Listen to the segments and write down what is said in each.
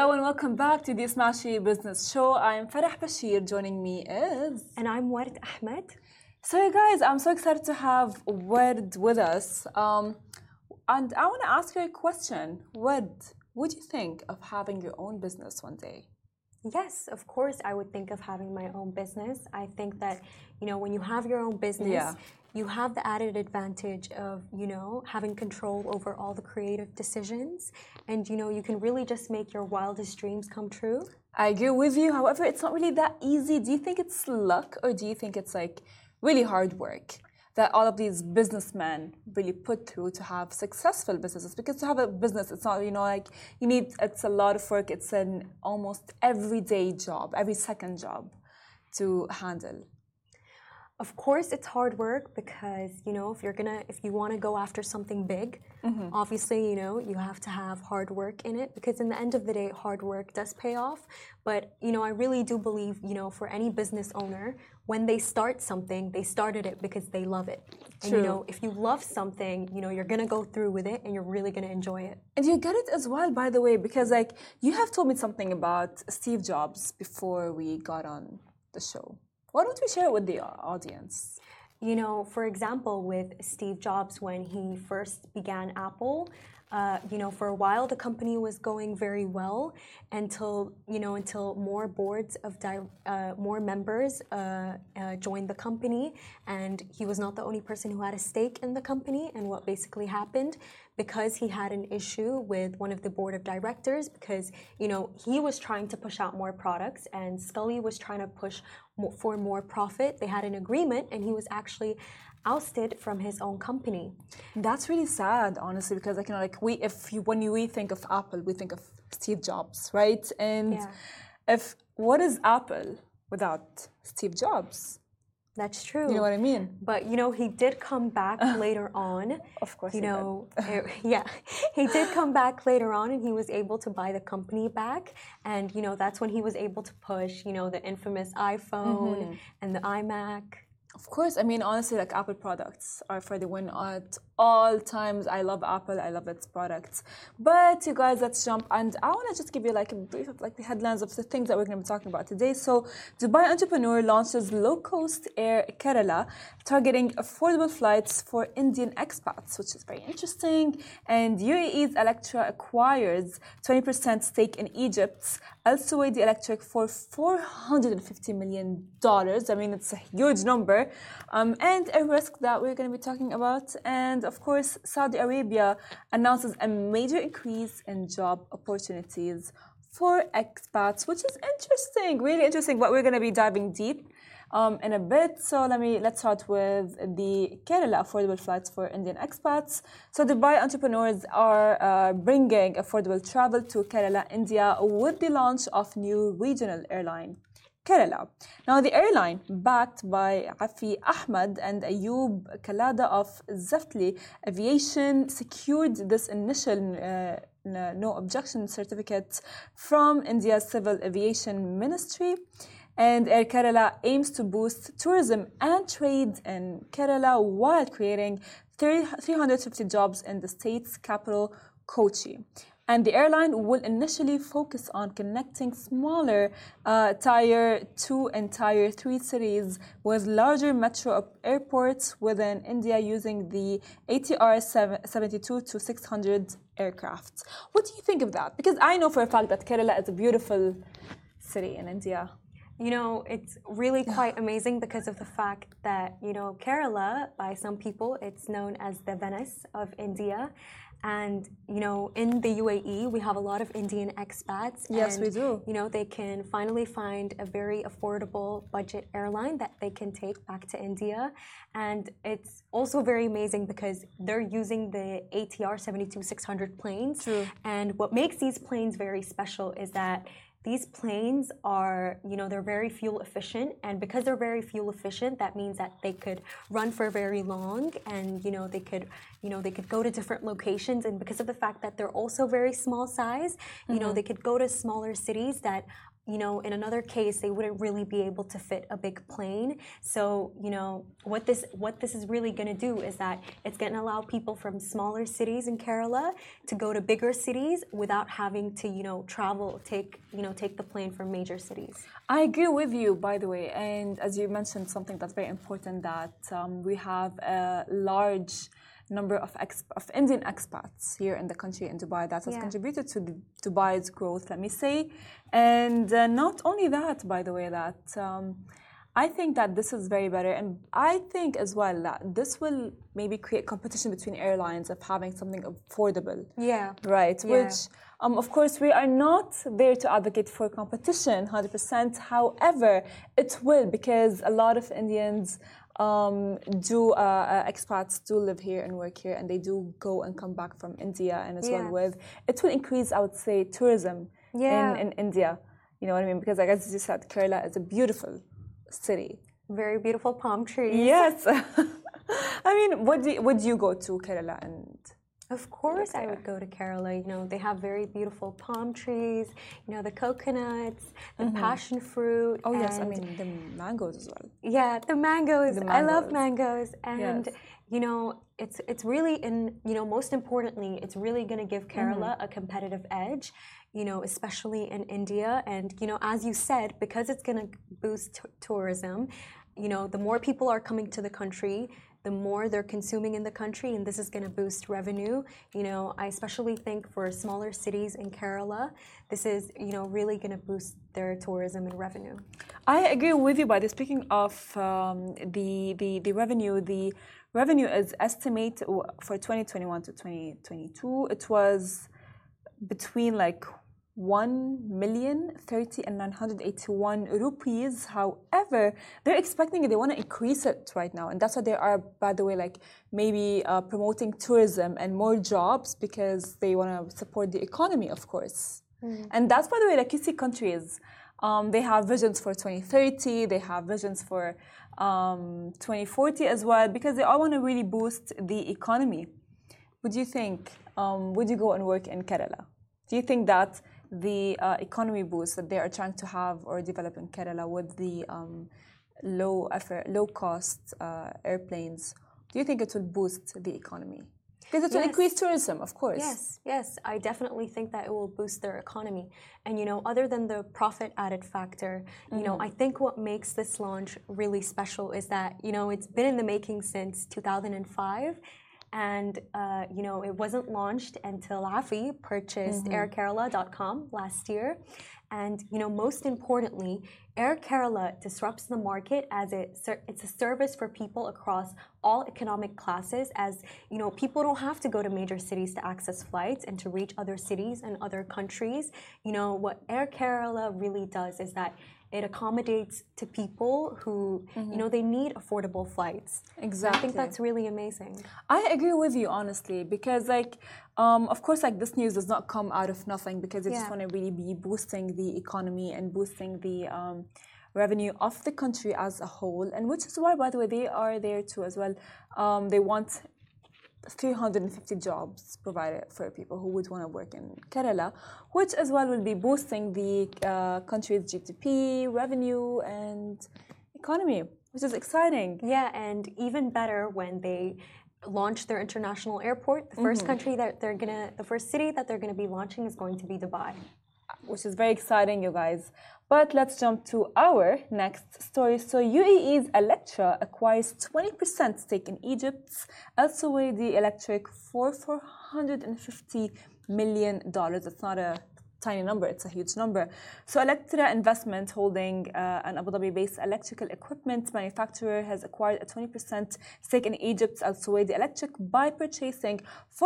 Hello and welcome back to the Smashy Business Show. I'm Farah Bashir. Joining me is... And I'm Ward Ahmed. So you guys, I'm so excited to have Ward with us. And I want to ask you a question. Ward, would you think of having your own business one day? Yes, of course I would think of having my own business. I think that, when you have your own business, you have the added advantage of, having control over all the creative decisions. And, you can really just make your wildest dreams come true. I agree with you. However, it's not really that easy. Do you think it's luck or do you think it's like really hard work that all of these businessmen really put through to have successful businesses? Because to have a business, it's not, it's a lot of work. It's an almost everyday job, every second job to handle. Of course, it's hard work because, if you want to go after something big, obviously, you have to have hard work in it because in the end of the day, hard work does pay off. But, I really do believe, for any business owner, when they start something, they started it because they love it. True. And, if you love something, you're going to go through with it and you're really going to enjoy it. And you get it as well, by the way, because you have told me something about Steve Jobs before we got on the show. Why don't we share it with the audience? For example, with Steve Jobs, when he first began Apple, for a while the company was going very well until more more members joined the company, and he was not the only person who had a stake in the company. And what basically happened, because he had an issue with one of the board of directors, because he was trying to push out more products and Scully was trying to push for more profit. They had an agreement and he was actually ousted from his own company. That's really sad, honestly, because when we think of Apple, we think of Steve Jobs, right? And what is Apple without Steve Jobs? That's true. You know what I mean? But he did come back later on. Of course, he did come back later on, and he was able to buy the company back. And that's when he was able to push the infamous iPhone and the iMac. Of course, honestly, Apple products are for the win at all times. I love Apple, I love its products. But you guys, let's jump. And I want to just give you a brief of the headlines of the things that we're going to be talking about today. So, Dubai entrepreneur launches low-cost air Kerala, targeting affordable flights for Indian expats, which is very interesting. And UAE's Electra acquires 20% stake in Egypt's Al Suwaidi Electric for $450 million. It's a huge number. And a risk that we're going to be talking about. And of course, Saudi Arabia announces a major increase in job opportunities for expats, which is interesting, really interesting, but we're going to be diving deep in a bit. So let's start with the Kerala affordable flights for Indian expats. So Dubai entrepreneurs are bringing affordable travel to Kerala, India with the launch of new regional airline, Kerala. Now, the airline, backed by Afi Ahmed and Ayub Kalada of Zaftli Aviation, secured this initial no objection certificate from India's Civil Aviation Ministry. And Air Kerala aims to boost tourism and trade in Kerala while creating 350 jobs in the state's capital, Kochi. And the airline will initially focus on connecting smaller Tier 2 and Tier 3 cities with larger metro airports within India using the ATR 72-600 aircraft. What do you think of that? Because I know for a fact that Kerala is a beautiful city in India. It's really quite amazing because of the fact that, Kerala, by some people, it's known as the Venice of India. And, in the UAE, we have a lot of Indian expats. Yes, and, we do. They can finally find a very affordable budget airline that they can take back to India. And it's also very amazing because they're using the ATR 72-600 planes. True. And what makes these planes very special is that these planes are, they're very fuel efficient, and because they're very fuel efficient, that means that they could run for very long, and they could go to different locations, and because of the fact that they're also very small size, they could go to smaller cities that in another case, they wouldn't really be able to fit a big plane. So, what this is really going to do is that it's going to allow people from smaller cities in Kerala to go to bigger cities without having to, travel, take the plane from major cities. I agree with you, by the way. And as you mentioned, something that's very important, that we have a large number of Indian expats here in the country, in Dubai, that has contributed to Dubai's growth, let me say. And not only that, by the way, that I think that this is very better. And I think as well that this will maybe create competition between airlines of having something affordable. Yeah. Right. Yeah. Which, of course, we are not there to advocate for competition 100%. However, it will, because a lot of Indians expats do live here and work here, and they do go and come back from India, and as well with it will increase, I would say, tourism in India. You know what I mean? Because like as you said, Kerala is a beautiful city. Very beautiful palm trees. Yes. I mean, would you go to Kerala? And of course I would go to Kerala. They have very beautiful palm trees, the coconuts, the passion fruit. Oh, yes. I mean, the mangoes as well. Yeah, the mangoes. I love mangoes. And, it's really, most importantly, it's really going to give Kerala a competitive edge, especially in India. And, as you said, because it's going to boost tourism, the more people are coming to the country, the more they're consuming in the country, and this is going to boost revenue. I especially think for smaller cities in Kerala, this is, really going to boost their tourism and revenue. I agree with you, but speaking of the revenue is estimated for 2021 to 2022. It was between like 1,030,981 rupees. However, they're expecting they want to increase it right now, and that's why they are, by the way, like maybe promoting tourism and more jobs, because they want to support the economy, of course. And that's, by the way, like you see countries, they have visions for 2030, they have visions for 2040 as well, because they all want to really boost the economy. Would you think, would you go and work in Kerala? Do you think that the economy boost that they are trying to have or develop in Kerala with the low cost airplanes, do you think it will boost the economy? Because it will increase tourism, of course. Yes, I definitely think that it will boost their economy. And other than the profit added factor, I think what makes this launch really special is that it's been in the making since 2005. And, it wasn't launched until Afi purchased airkerala.com last year. And, most importantly, Air Kerala disrupts the market as it's a service for people across all economic classes, as, people don't have to go to major cities to access flights and to reach other cities and other countries. What Air Kerala really does is that it accommodates to people who, they need affordable flights. Exactly. I think that's really amazing. I agree with you, honestly, because of course, this news does not come out of nothing, because they just want to really be boosting the economy and boosting the revenue of the country as a whole. And which is why, by the way, they are there too as well. They want 350 jobs provided for people who would want to work in Kerala, which as well will be boosting the country's GDP, revenue, and economy, which is exciting. Yeah, and even better when they launch their international airport. The first the first city that they're gonna be launching is going to be Dubai, which is very exciting, you guys. But let's jump to our next story. So UAE's Electra acquires 20% stake in Egypt's Al Suwaidi Electric for $450 million. It's not a tiny number, it's a huge number. So Electra Investment Holding, an Abu Dhabi-based electrical equipment manufacturer, has acquired a 20% stake in Egypt's Al Suwaidi Electric by purchasing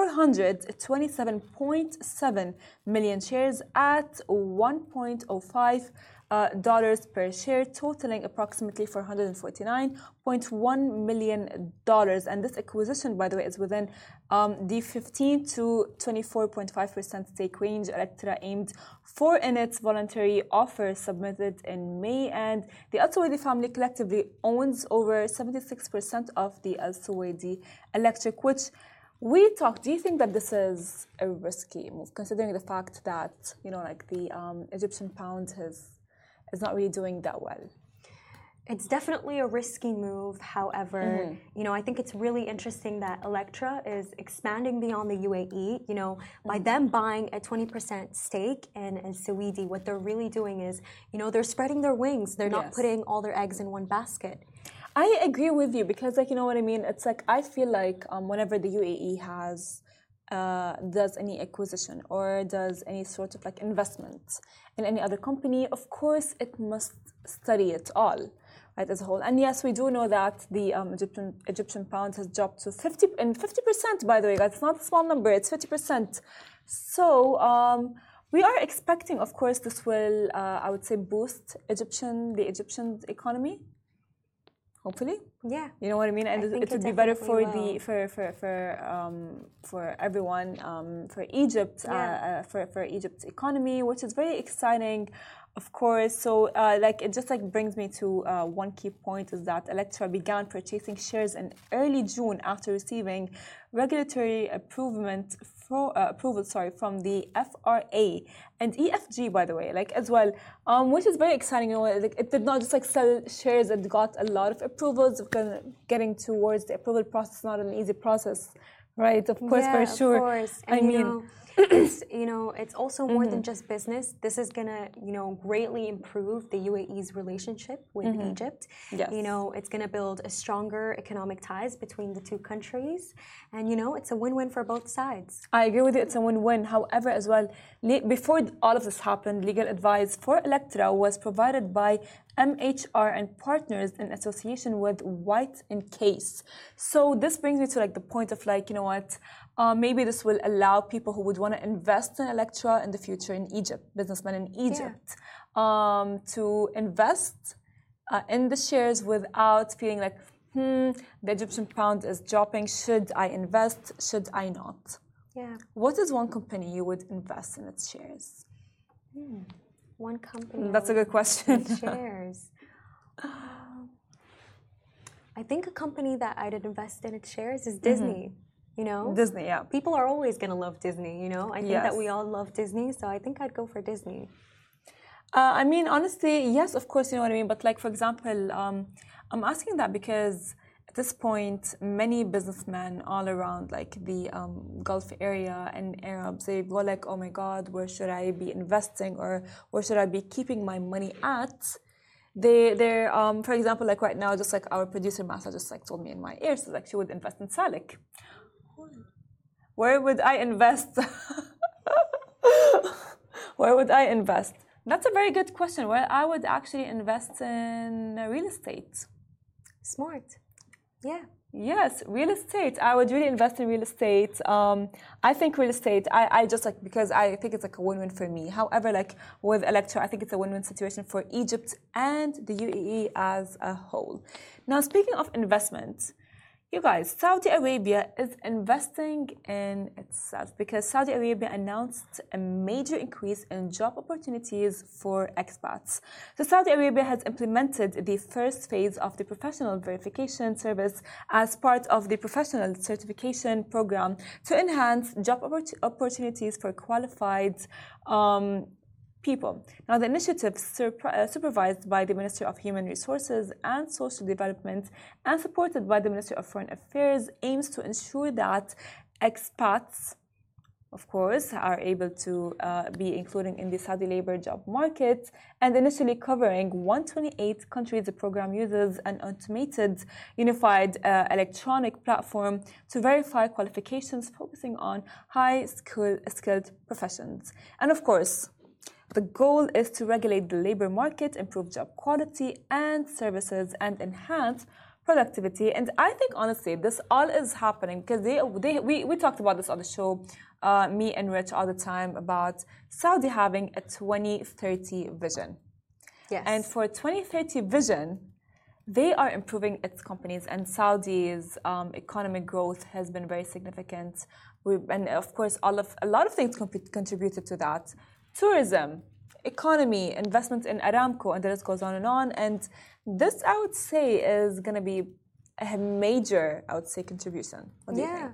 427.7 million shares at $1.05 per share, totaling approximately $449.1 million. And this acquisition, by the way, is within the 15 to 24.5% stake range Electra aimed for in its voluntary offer submitted in May. And the Al Suwaidi family collectively owns over 76% of the Al Suwaidi Electric, which we talked. Do you think that this is a risky move, considering the fact that, the Egyptian pound has is not really doing that well. It's definitely a risky move. However, I think it's really interesting that Electra is expanding beyond the UAE. By them buying a 20% stake in Saweetie, what they're really doing is, they're spreading their wings. They're not putting all their eggs in one basket. I agree with you because, you know what I mean? It's like, I feel like whenever the UAE does any acquisition or does any sort of investment in any other company, of course, it must study it all. Right, as a whole. And yes, we do know that the Egyptian pound has dropped to 50%, by the way. That's not a small number, it's 50%. So we are expecting, of course, this will, I would say, boost the Egyptian economy. Hopefully. Yeah. You know what I mean? And it would be better for for everyone, for Egypt, for Egypt's economy, which is very exciting. Of course, so it just brings me to one key point is that Electra began purchasing shares in early June after receiving regulatory approval from the FRA and EFG, by the way, as well, which is very exciting. It did not just sell shares; it got a lot of approvals. Getting towards the approval process is not an easy process, right? Of course, for sure. Of course. And it's also more than just business. This is gonna, greatly improve the UAE's relationship with Egypt. Yes. It's gonna build a stronger economic ties between the two countries, and it's a win-win for both sides. I agree with you. It's a win-win. However, as well, before all of this happened, legal advice for Electra was provided by MHR and partners in association with White & Case. So this brings me to the point of maybe this will allow people who would want to invest in Electra in the future in Egypt, businessmen in Egypt, to invest in the shares without feeling the Egyptian pound is dropping. Should I invest? Should I not? Yeah. What is one company you would invest in its shares? One company. That's a good question. Shares. I think a company that I'd invest in its shares is Disney. Disney, yeah. People are always going to love Disney, I think that we all love Disney, so I think I'd go for Disney. Honestly, yes, of course, you know what I mean. But for example, I'm asking that because at this point, many businessmen all around the Gulf area and Arabs, they go oh my God, where should I be investing or where should I be keeping my money at? They're for example, right now, just our producer Masa just told me in my ear, so she would invest in Salik. Where would I invest? Where would I invest? That's a very good question. Well, I would actually invest in real estate. Smart. Yeah. Yes, real estate. I would really invest in real estate. I think real estate, I just because I think it's a win-win for me. However, with Electra, I think it's a win-win situation for Egypt and the UAE as a whole. Now, speaking of investment, you guys, Saudi Arabia is investing in itself because Saudi Arabia announced a major increase in job opportunities for expats. So Saudi Arabia has implemented the first phase of the professional verification service as part of the professional certification program to enhance job opportunities for qualified people. Now, the initiative, supervised by the Ministry of Human Resources and Social Development and supported by the Ministry of Foreign Affairs, aims to ensure that expats, of course, are able to be included in the Saudi labor job market. And initially covering 128 countries, the program uses an automated, unified electronic platform to verify qualifications, focusing on high-skilled professions. And of course, the goal is to regulate the labor market, improve job quality and services, and enhance productivity. And I think, honestly, this all is happening because we talked about this on the show, me and Rich, all the time, about Saudi having a 2030 vision. Yes. And for 2030 vision, they are improving its companies, and Saudi's economic growth has been very significant. And of course, a lot of things contributed to that. Tourism, economy, investment in Aramco, and the list goes on. And this, I would say, is going to be a major, contribution. What do you think?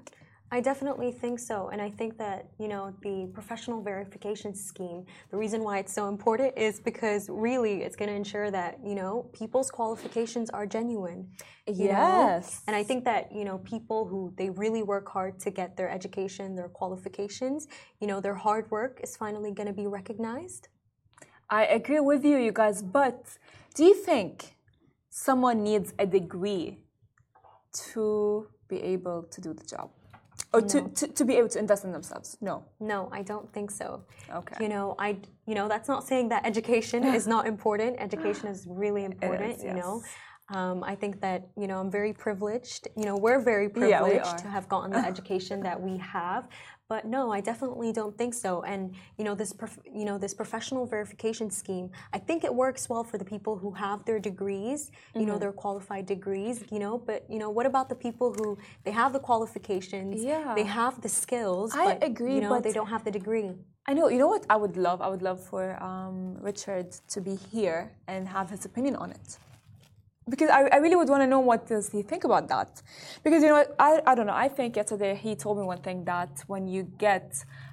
I definitely think so. And I think that, the professional verification scheme, the reason why it's so important is because really it's going to ensure that, people's qualifications are genuine. Yes. And I think that, people who they really work hard to get their education, their qualifications, their hard work is finally going to be recognized. I agree with you, you guys. But do you think someone needs a degree to be able to do the job? Or No. to be able to invest in themselves? No. No, I don't think so. Okay. That's not saying that education is not important. Education is really important, It is, yes. I think that, I'm very privileged. We're very Yeah, we privileged are. to have gotten the education that we have. But no, I definitely don't think so. And, this professional verification scheme, I think it works well for the people who have their degrees, their qualified degrees, but, what about the people who they have the qualifications, Yeah. they have the skills, I but, agree, but they don't have the degree. I know. You know what I would love? I would love for Richard to be here and have his opinion on it. Because I really would want to know what does he think about that. Because, I don't know. I think yesterday he told me one thing, that when you get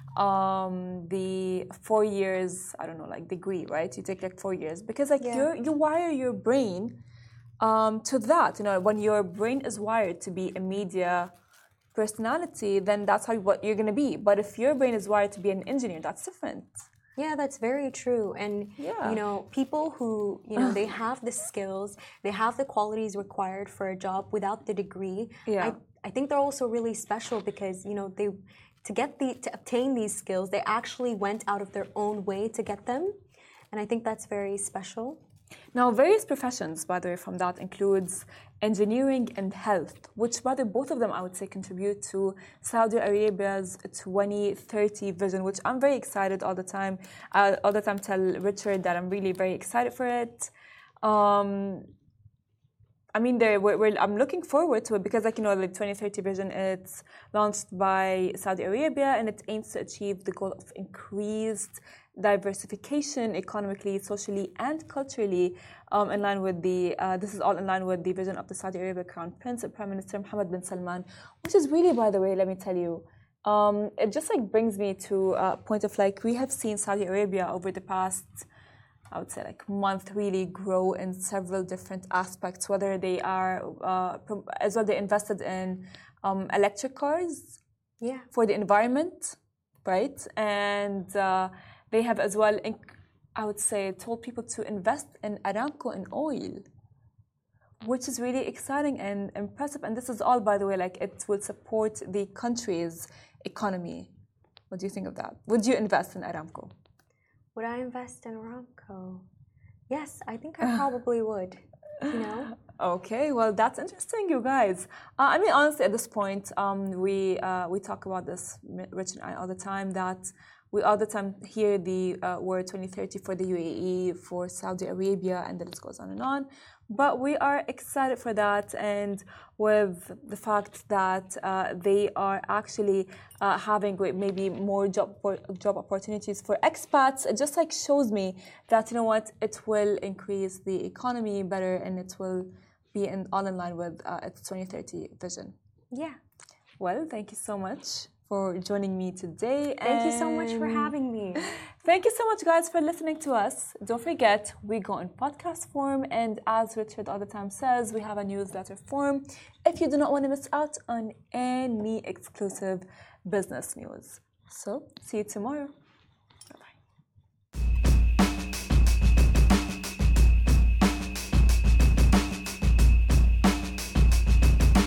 the 4 years, I don't know, like degree, right? You take like 4 years. Because like you wire your brain to that. When your brain is wired to be a media personality, then that's what you're going to be. But if your brain is wired to be an engineer, that's different. Yeah, that's very true. And, people who, they have the skills, they have the qualities required for a job without the degree. Yeah. I think they're also really special because, they to obtain these skills, they actually went out of their own way to get them. And I think that's very special. Now, various professions, by the way, from that includes engineering and health, which, by the way, both of them, I would say, contribute to Saudi Arabia's 2030 vision, which I'm very excited all the time. All the time tell Richard that I'm really very excited for it. I'm looking forward to it because, the 2030 vision, it's launched by Saudi Arabia and it aims to achieve the goal of increased diversification economically, socially, and culturally. This is all in line with the vision of the Saudi Arabia Crown Prince and Prime Minister Mohammed bin Salman, which is really, by the way, let me tell you, it just brings me to a point of we have seen Saudi Arabia over the past, I would say month, really grow in several different aspects, whether they are as well they invested in electric cars for the environment, right? And they have as well, I would say, told people to invest in Aramco and oil, which is really exciting and impressive. And this is all, by the way, it will support the country's economy. What do you think of that? Would you invest in Aramco? Would I invest in Aramco? Yes, I think I probably would. Okay, well, that's interesting, you guys. Honestly, at this point, we talk about this, Rich and I, all the time, that we all the time hear the word 2030 for the UAE, for Saudi Arabia, and then it goes on and on. But we are excited for that, and with the fact that they are actually having maybe more job opportunities for expats, it just shows me that, it will increase the economy better, and it will be all in line with its 2030 vision. Yeah. Well, thank you so much for joining me today. Thank you so much for having me. Thank you so much, guys, for listening to us. Don't forget, we go in podcast form, and as Richard all the time says, we have a newsletter form if you do not want to miss out on any exclusive business news. So, see you tomorrow.